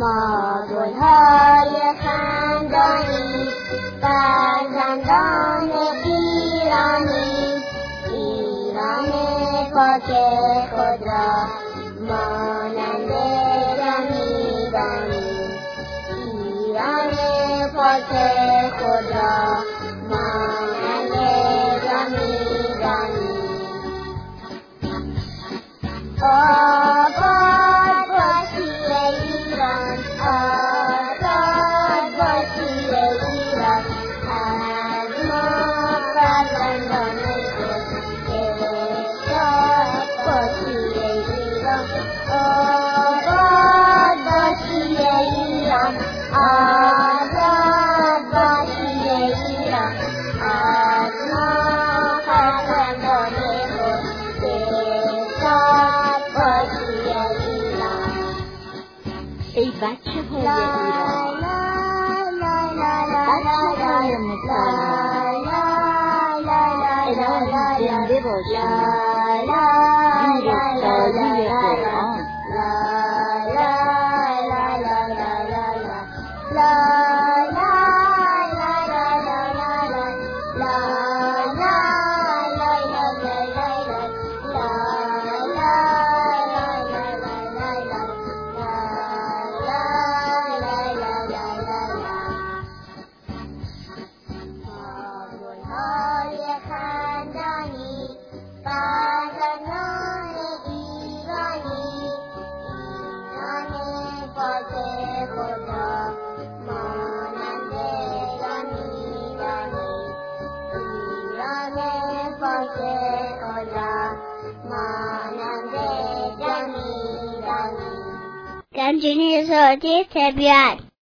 ما گلهای خندانی فرزندان ایرانی، ایران پاک خود را مانند رمیدانی، ایران پاک خود را مانند رمیدانی. آباد باشی ایران، آزاد باشی ایران، از ما فرزندان خود شاد باشی ایران. آباد باشی ایران، آزاد باشی ایران، از ما فرزندان خود شاد باشی ایران. ای بچه های ایران، بچه های مسلمان، الهی زنده باشید زیر سایه قرآن. گنجینه صوتی طبیعت